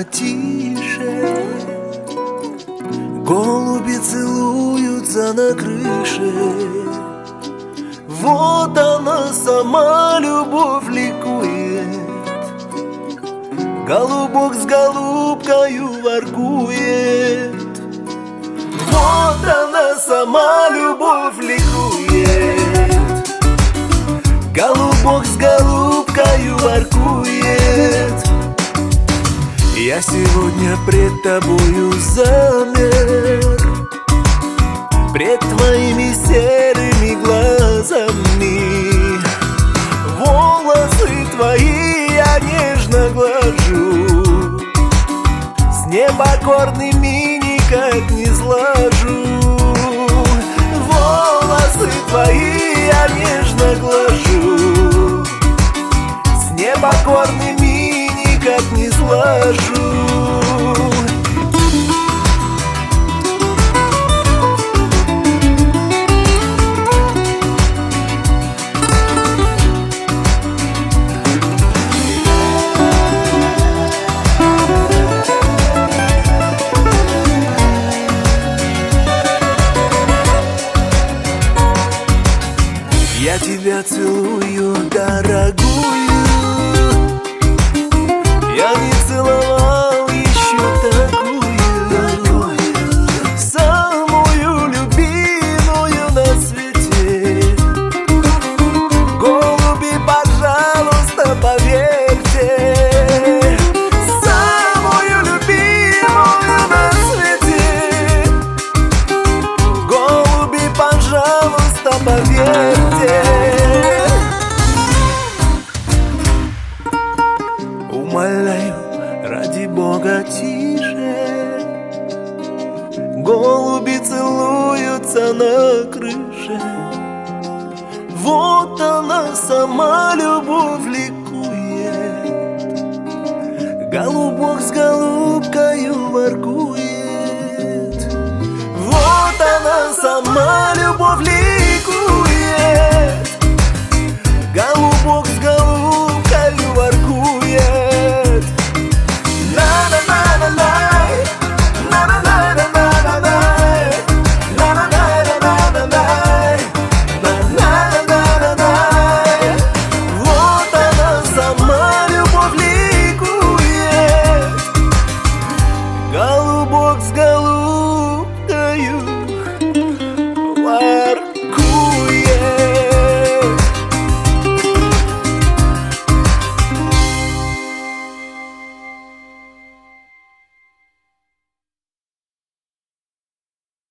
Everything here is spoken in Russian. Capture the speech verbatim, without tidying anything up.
Бога тише, голуби целуются на крыше. Вот она сама, любовь ликует. Голубок с голубкою воркует. Вот она сама, любовь ликует. Голубок с голубкою воркует. Я сегодня пред тобою замер, пред твоими серыми глазами. Волосы твои я нежно глажу, с непокорными никак не сложу. Волосы твои я нежно глажу, с непокорными никак не сложу. Я тебя целую, дорогую. Я не целовал еще такую, самую любимую на свете. Голуби, пожалуйста, поверьте, самую любимую на свете. Голуби, пожалуйста, поверьте. Умоляю, ради Бога, тише. Голуби целуются на крыше. Вот она сама, любовь ликует. Голубок с голубкою воркует. Вот она сама, любовь ликует. Голубок с голубкою воркует. На-на-на-на-най, на-на-на-на-на-най, на-на-на-на-на-най, на-на-на-на-най. Вот она сама, любовь